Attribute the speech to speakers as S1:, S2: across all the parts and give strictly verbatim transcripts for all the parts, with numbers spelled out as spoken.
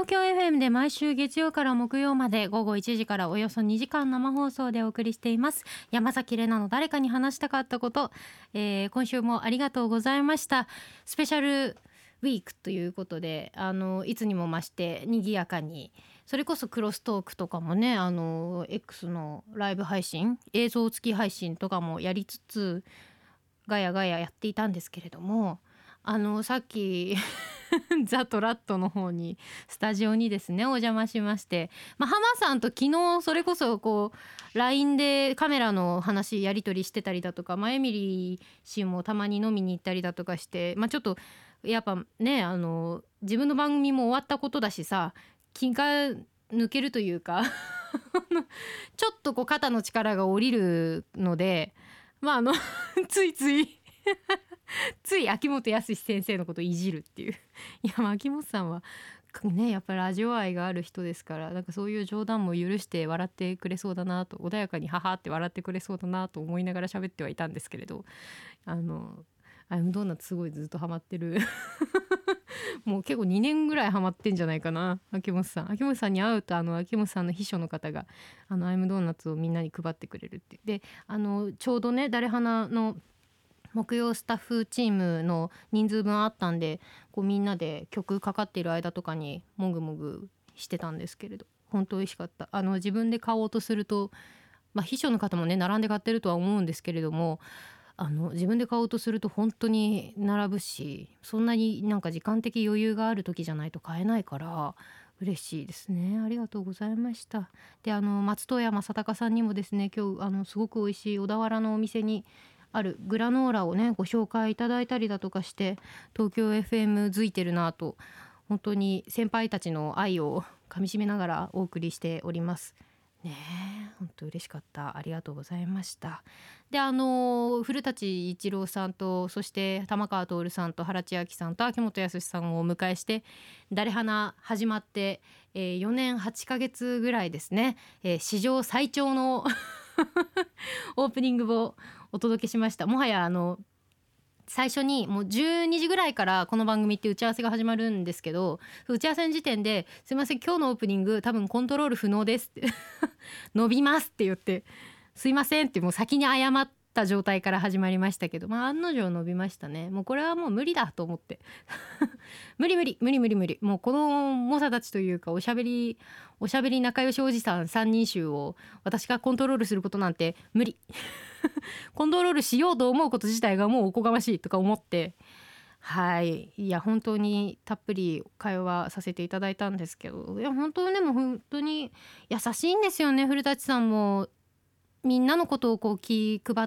S1: 東京 エフエム で毎週月曜から木曜まで午後いちじからおよそにじかん生放送でお送りしています山崎怜奈の誰かに話したかったこと、えー、今週もありがとうございました。スペシャルウィークということで、あのいつにも増して賑やかに、それこそクロストークとかもね、あの X のライブ配信、映像付き配信とかもやりつつガヤガヤやっていたんですけれども、あのさっきザ・トラットの方にスタジオにですねお邪魔しまして、まあ、浜さんと昨日それこそこう ライン でカメラの話やり取りしてたりだとか、まあ、エミリー氏もたまに飲みに行ったりだとかして、まあ、ちょっとやっぱね、あの自分の番組も終わったことだしさ、気が抜けるというかちょっとこう肩の力が下りるので、まああのついついつい秋元康先生のことをいじるっていう。いや、まあ秋元さんはねやっぱりラジオ愛がある人ですから、なんかそういう冗談も許して笑ってくれそうだなと、穏やかにハハって笑ってくれそうだなと思いながら喋ってはいたんですけれど、あのアイムドーナツすごいずっとハマってるもう結構にねんぐらいハマってんじゃないかな、秋元さん。秋元さんに会うと、あの秋元さんの秘書の方があのアイムドーナツをみんなに配ってくれるってで、あのちょうどね誰花の木曜スタッフチームの人数分あったんで、こうみんなで曲かかっている間とかにもぐもぐしてたんですけれど、本当美味しかった。あの自分で買おうとすると、まあ、秘書の方もね並んで買ってるとは思うんですけれども、あの自分で買おうとすると本当に並ぶし、そんなになんか時間的余裕がある時じゃないと買えないから嬉しいですね。ありがとうございました。で、あの松任谷正隆さんにもですね、今日あのすごく美味しい小田原のお店にあるグラノーラをねご紹介いただいたりだとかして、東京 エフエム づいてるなと、本当に先輩たちの愛をかみしめながらお送りしておりますね。え本当嬉しかった。ありがとうございました。で、あの古舘一郎さんと、そして玉川徹さんと原千秋さんと秋元康さんをお迎えして誰花始まって、えー、よねんはちかげつぐらいですね、えー、史上最長のオープニングをお届けしました。もはやあの最初にもうじゅうにじぐらいからこの番組って打ち合わせが始まるんですけど、打ち合わせの時点ですいません今日のオープニング多分コントロール不能ですって伸びますって言って、すいませんってもう先に謝った状態から始まりましたけど、まあ案の定伸びましたね。もうこれはもう無理だと思って無理無理無理無理無理、もうこの猛者たちというかおしゃべりおしゃべり仲良しおじさんさんにん衆を私がコントロールすることなんて無理コントロールしようと思うこと自体がもうおこがましいとか思って、はい、いや本当にたっぷり会話させていただいたんですけど、いや本当にでも本当に優しいんですよね。古舘さんもみんなのことをこう気配って、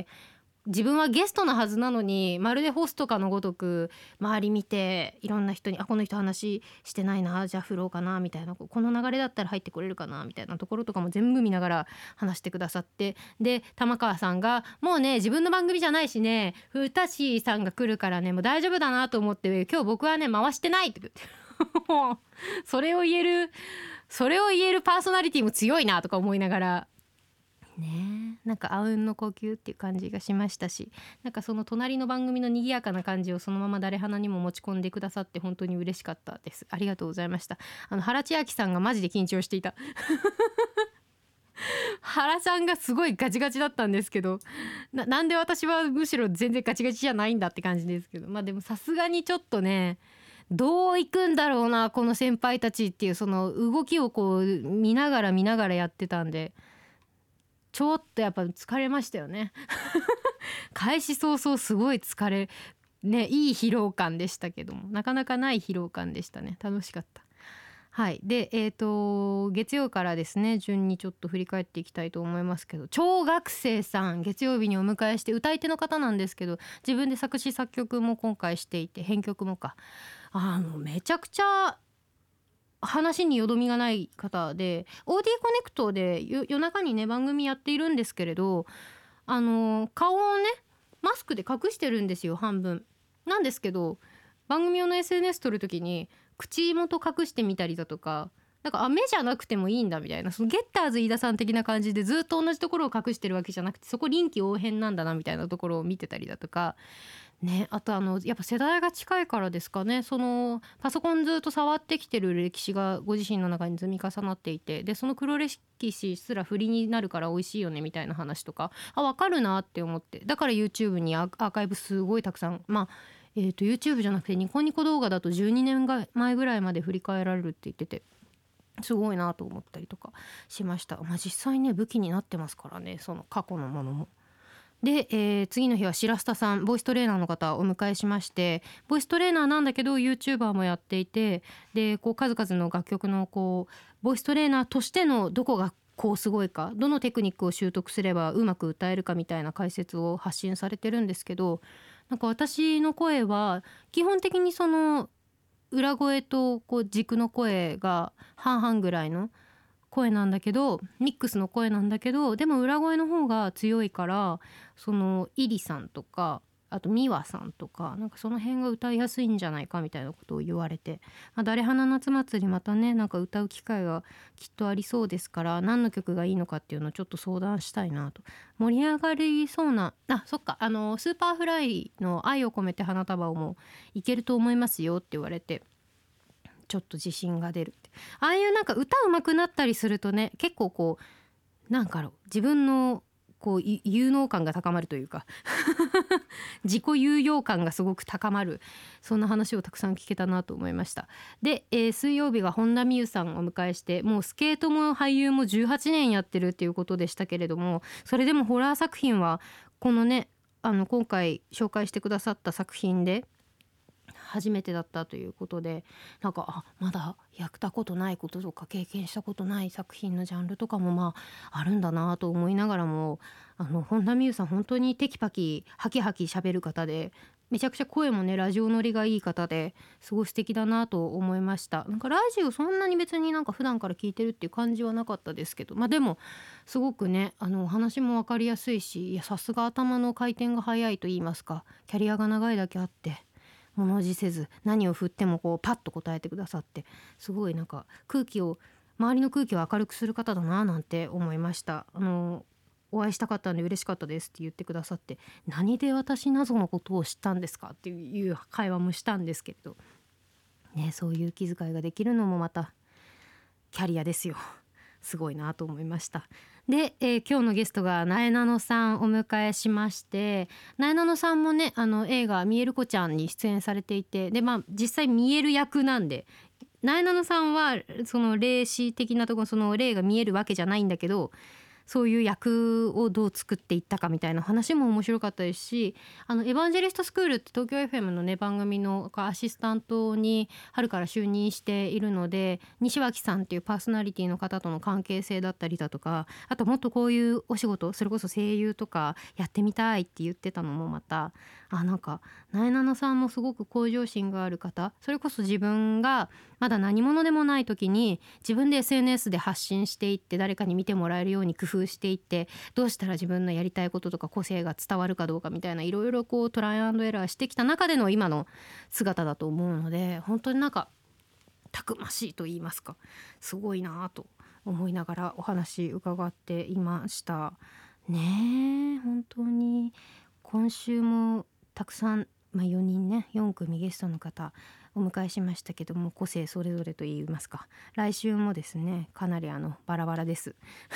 S1: 自分はゲストなはずなのにまるでホストかのごとく周り見て、いろんな人にあこの人話してないな、じゃあ振ろうかなみたいな、この流れだったら入ってこれるかなみたいなところとかも全部見ながら話してくださって、で玉川さんがもうね自分の番組じゃないしね、ふたしさんが来るからねもう大丈夫だなと思って今日僕はね回してないって言ってもうそれを言えるそれを言えるパーソナリティも強いなとか思いながらね、なんかあうんの呼吸っていう感じがしましたし、なんかその隣の番組の賑やかな感じをそのまま誰花にも持ち込んでくださって本当に嬉しかったです。ありがとうございました。あの原千秋さんがマジで緊張していた原さんがすごいガチガチだったんですけど、 な, なんで私はむしろ全然ガチガチじゃないんだって感じですけど、まあでもさすがにちょっとねどういくんだろうなこの先輩たちっていうその動きをこう見ながら見ながらやってたんで、ちょっとやっぱ疲れましたよね開始早々すごい疲れね、いい疲労感でしたけどもなかなかない疲労感でしたね。楽しかった。はい。で、えーと月曜からですね順にちょっと振り返っていきたいと思いますけど、超学生さん月曜日にお迎えして、歌い手の方なんですけど自分で作詞作曲も今回していて編曲もか、あのめちゃくちゃ話によどみがない方で、 オーディー コネクトで夜中にね番組やっているんですけれど、あの顔をねマスクで隠してるんですよ半分なんですけど、番組用の エスエヌエス 撮るときに口元隠してみたりだとか、なんかあ目じゃなくてもいいんだみたいな、そのゲッターズ飯田さん的な感じでずっと同じところを隠してるわけじゃなくて、そこ臨機応変なんだなみたいなところを見てたりだとかね、あとあのやっぱ世代が近いからですかね、そのパソコンずっと触ってきてる歴史がご自身の中に積み重なっていて、でその黒歴史すら振りになるから美味しいよねみたいな話とか、あ分かるなって思って、だから YouTube にアーアーカイブすごいたくさん、まあえー、と YouTube じゃなくてニコニコ動画だとじゅうにねんが前ぐらいまで振り返られるって言ってて、すごいなと思ったりとかしました。まあ実際ね武器になってますからね、その過去のものも。で、えー次の日は白スタさん、ボイストレーナーの方をお迎えしまして、ボイストレーナーなんだけど YouTuber もやっていて、でこう数々の楽曲のこうボイストレーナーとしてのどこがこうすごいか、どのテクニックを習得すればうまく歌えるかみたいな解説を発信されてるんですけど、なんか私の声は基本的にその裏声とこう軸の声が半々ぐらいの声なんだけど、ミックスの声なんだけど、でも裏声の方が強いから、そのイリさんとかあとミワさんとか、なんかその辺が歌いやすいんじゃないかみたいなことを言われて、まあ、誰花夏祭りまたねなんか歌う機会がきっとありそうですから、何の曲がいいのかっていうのをちょっと相談したいなと。盛り上がりそうな、あそっか、あのスーパーフライの愛を込めて花束をもいけると思いますよって言われて、ちょっと自信が出るって。ああいうなんか歌うまくなったりするとね、結構こうなんか自分のこうい有能感が高まるというか自己有用感がすごく高まる、そんな話をたくさん聞けたなと思いました。で、えー水曜日が本田望結さんをお迎えして、もうスケートも俳優もじゅうはちねんやってるっていうことでしたけれども、それでもホラー作品はこのね、あの今回紹介してくださった作品で初めてだったということで、なんかあまだやったことないこととか経験したことない作品のジャンルとかもまああるんだなと思いながらも、あの本田望結さん本当にテキパキハキハキ喋る方で、めちゃくちゃ声もねラジオ乗りがいい方ですごい素敵だなと思いました。なんかラジオそんなに別になんか普段から聞いてるっていう感じはなかったですけど、まあでもすごくねあのお話も分かりやすいし、いやさすが頭の回転が速いと言いますか、キャリアが長いだけあって物おじせず何を振ってもこうパッと答えてくださって、すごいなんか空気を周りの空気を明るくする方だななんて思いました。あのお会いしたかったんで嬉しかったですって言ってくださって、何で私謎のことを知ったんですかっていう会話もしたんですけれどね、そういう気遣いができるのもまたキャリアですよ。すごいなと思いました。で、えー今日のゲストがなえなのさんお迎えしまして、なえなのさんもねあの映画「みえる子ちゃん」に出演されていて、でまあ実際見える役なんで、なえなのさんはその霊視的なところ、その霊が見えるわけじゃないんだけど、そういう役をどう作っていったかみたいな話も面白かったですし、あのエヴァンジェリストスクールって東京 エフエム のね番組のアシスタントに春から就任しているので、西脇さんっていうパーソナリティの方との関係性だったりだとか、あともっとこういうお仕事、それこそ声優とかやってみたいって言ってたのもまた、あなんかなえなのさんもすごく向上心がある方、それこそ自分がまだ何者でもない時に自分で エスエヌエス で発信していって、誰かに見てもらえるように工夫していって、どうしたら自分のやりたいこととか個性が伝わるかどうかみたいな、いろいろこうトライアンドエラーしてきた中での今の姿だと思うので、本当になんかたくましいと言いますか、すごいなと思いながらお話伺っていましたね。え本当に今週もたくさん、まあ、よにんねよん組ゲストの方お迎えしましたけども、個性それぞれと言いますか、来週もですねかなりあのバラバラです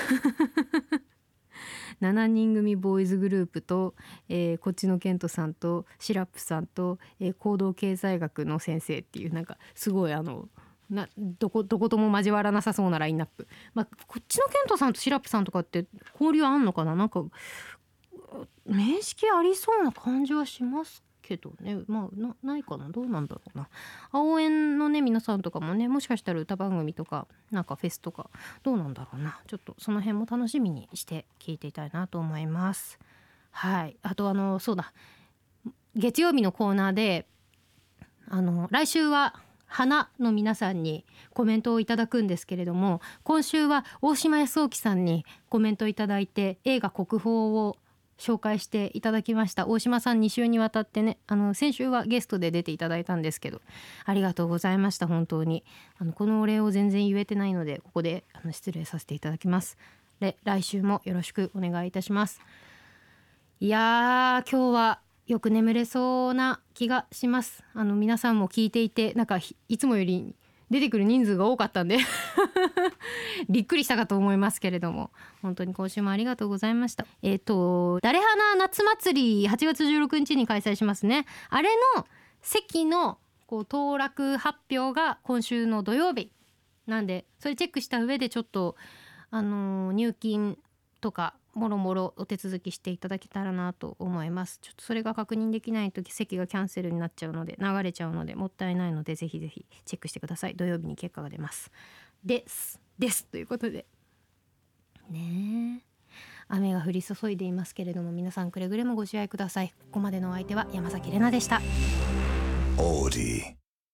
S1: しちにん組ボーイズグループと、えーこっちのケントさんとシラップさんと、えー行動経済学の先生っていう、なんかすごいあのなどこどことも交わらなさそうなラインナップ、まあ、こっちのケントさんとシラップさんとかって交流あんのかな、なんか面識ありそうな感じはしますけどね、まあ な, ないかな、どうなんだろうな。応援のね皆さんとかもね、もしかしたら歌番組とかなんかフェスとかどうなんだろうな、ちょっとその辺も楽しみにして聞いていたいなと思います。はい、あとあのそうだ、月曜日のコーナーであの来週は花の皆さんにコメントをいただくんですけれども、今週は大島康興さんにコメントいただいて、映画国宝を紹介していただきました。大島さんに週にわたってね、あの先週はゲストで出ていただいたんですけど、ありがとうございました。本当にあのこのお礼を全然言えてないので、ここであの失礼させていただきます。で来週もよろしくお願いいたします。いやー今日はよく眠れそうな気がします。あの皆さんも聞いていてなんかいつもより出てくる人数が多かったんでびっくりしたかと思いますけれども、本当に今週もありがとうございました。えっ、と誰花夏祭りはちがつじゅうろくにちに開催しますね。あれの席のこう当落発表が今週の土曜日なんで、それチェックした上でちょっとあのー入金とかもろもろお手続きしていただけたらなと思います。ちょっとそれが確認できないとき席がキャンセルになっちゃうので流れちゃうのでもったいないので、ぜひぜひチェックしてください。土曜日に結果が出ますですですということでねえ、雨が降り注いでいますけれども、皆さんくれぐれもご自愛ください。ここまでのお相手は山崎怜奈でした。オーディ